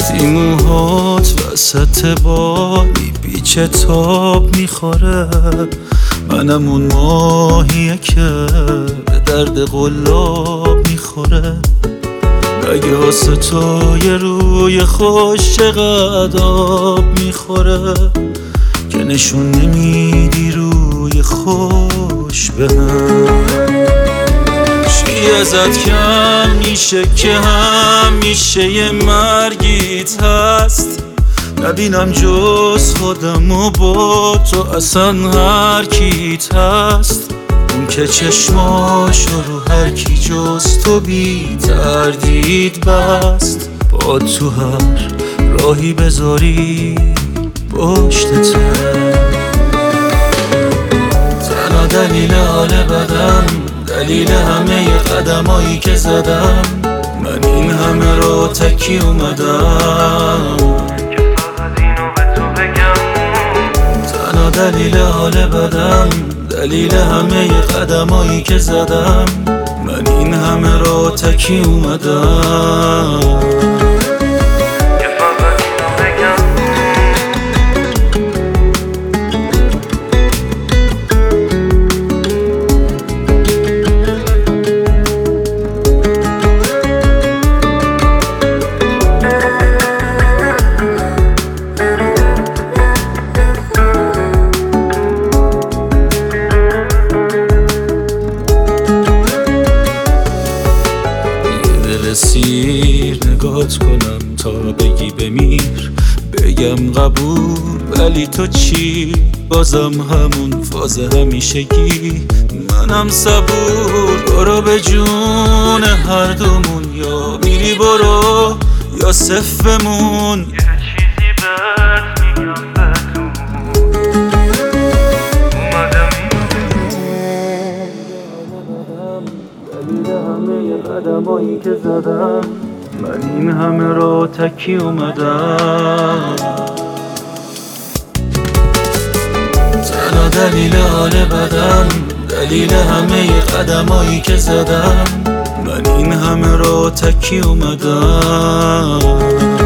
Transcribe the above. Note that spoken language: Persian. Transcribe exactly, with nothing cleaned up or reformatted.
وقتی موهات وسط بادی بیچه تاب میخوره، منم اون ماهیه که به درد قلاب میخوره. اگه واسه تو یه روی خوش چقدر آب میخوره، که نشون نمیدی روی خوش بهم. چی ازت کم میشه که همیشه یه مرگیت هست؟ نبینم جز خودم و با تو اصلا هر کیت هست. اون که چشماشو رو هر کی جز تو بی تردید بست. با تو هر راهی بذاری پشتته، تنها دلیل حال بدم، دلیل همه قدمایی که زدم، من این همه را تکی اومدم که فقط اینو به تو بگم. تنها دلیل حال بدم، دلیل همه قدمایی که زدم، من این همه را تکی اومدم. سیر نگات کنم تا بگی بمیر، بگم قبول ولی تو چی؟ بازم همون فاز همیشگی. منم صبور، برو به جون هر دومون، یا میری برو یا صفر بمون. یه چیزی بهت میگم بدون، اومدم دلیل همه قدمایی که زدم، من این همه را تکی اومدم. تنها دلیل حال بدم، دلیل همه قدمایی که زدم، من این همه را تکی اومدم.